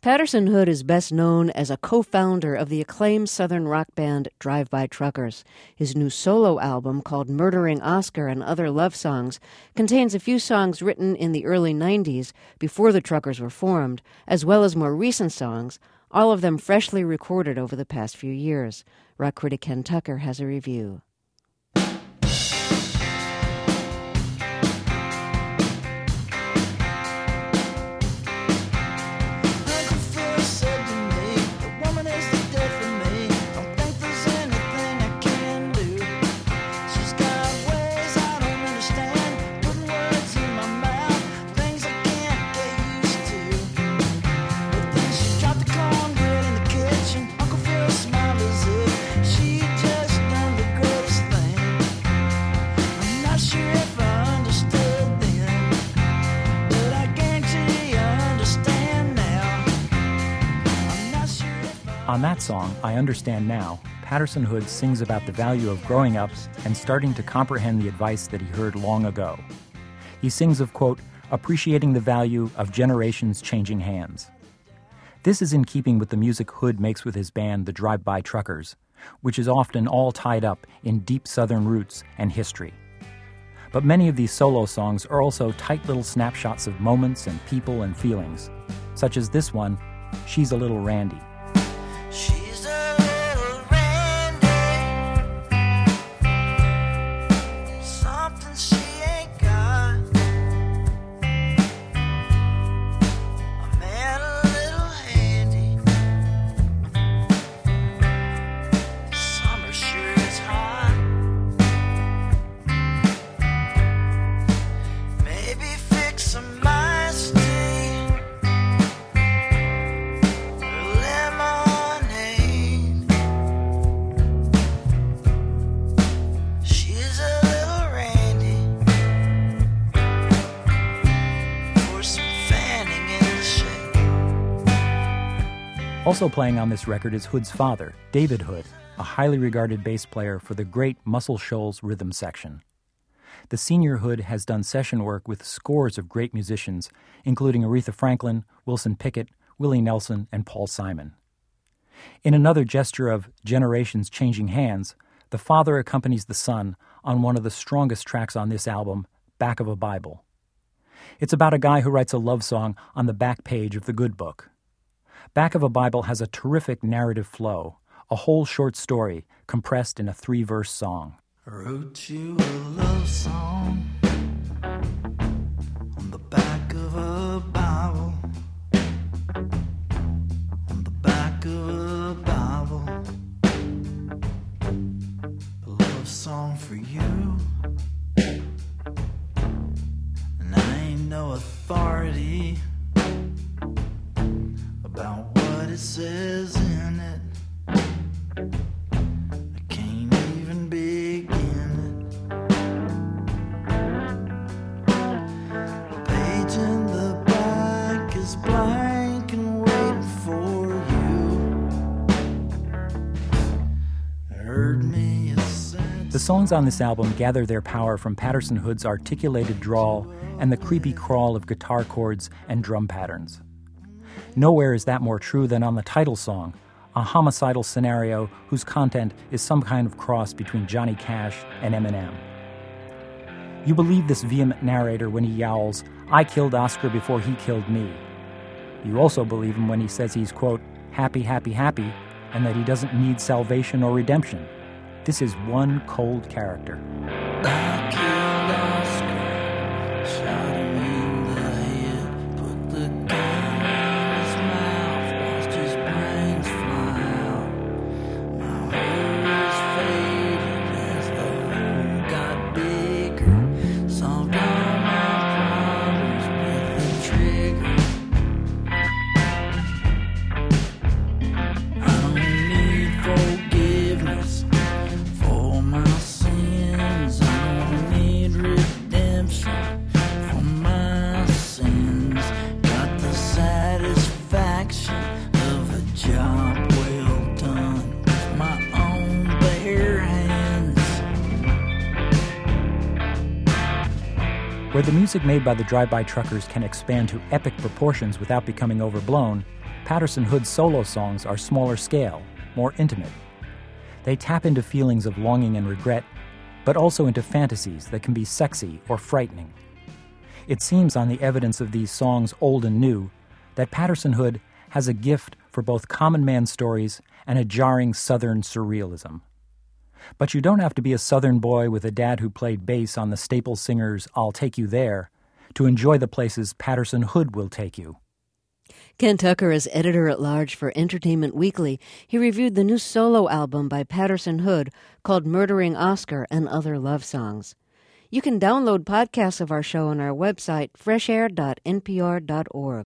Patterson Hood is best known as a co-founder of the acclaimed southern rock band Drive-By Truckers. His new solo album, called Murdering Oscar and Other Love Songs, contains a few songs written in the early 90s, before the Truckers were formed, as well as more recent songs, all of them freshly recorded over the past few years. Rock critic Ken Tucker has a review. On that song, I Understand Now, Patterson Hood sings about the value of growing up and starting to comprehend the advice that he heard long ago. He sings of, quote, appreciating the value of generations changing hands. This is in keeping with the music Hood makes with his band, the Drive-By Truckers, which is often all tied up in deep Southern roots and history. But many of these solo songs are also tight little snapshots of moments and people and feelings, such as this one, She's a Little Randy. She's a little Randy, something she ain't got. A man a little handy, summer sure is hot. Maybe fix some iced tea, lemon. Also playing on this record is Hood's father, David Hood, a highly regarded bass player for the great Muscle Shoals rhythm section. The senior Hood has done session work with scores of great musicians, including Aretha Franklin, Wilson Pickett, Willie Nelson, and Paul Simon. In another gesture of generations changing hands, the father accompanies the son on one of the strongest tracks on this album, Back of a Bible. It's about a guy who writes a love song on the back page of the good book. Back of a Bible has a terrific narrative flow, a whole short story compressed in a 3-verse song. I wrote you a love song on the back of a Bible, on the back of a Bible, a love song for you, and I ain't no authority about what it says in it. I can't even begin it. The page in the back is blank and waiting for you. Heard me a sense. The songs on this album gather their power from Patterson Hood's articulated drawl and the creepy crawl of guitar chords and drum patterns. Nowhere is that more true than on the title song, a homicidal scenario whose content is some kind of cross between Johnny Cash and Eminem. You believe this vehement narrator when he yowls, "I killed Oscar before he killed me." You also believe him when he says he's, quote, happy, happy, happy, and that he doesn't need salvation or redemption. This is one cold character. I killed Oscar, shot him in the head, put the gun in his mouth, watched his brains fly out. My horror is faded as the hole got bigger, solved all my problems with the trigger. I don't need forgiveness for my sins. I don't need redemption for my sins. Got the satisfaction of a job well done with my own bare hands. Where the music made by the Drive-By Truckers can expand to epic proportions without becoming overblown, Patterson Hood's solo songs are smaller scale, more intimate. They tap into feelings of longing and regret, but also into fantasies that can be sexy or frightening. It seems on the evidence of these songs, old and new, that Patterson Hood has a gift for both common man stories and a jarring Southern surrealism. But you don't have to be a Southern boy with a dad who played bass on the Staple Singers' I'll Take You There to enjoy the places Patterson Hood will take you. Ken Tucker is editor-at-large for Entertainment Weekly. He reviewed the new solo album by Patterson Hood called Murdering Oscar and Other Love Songs. You can download podcasts of our show on our website, freshair.npr.org.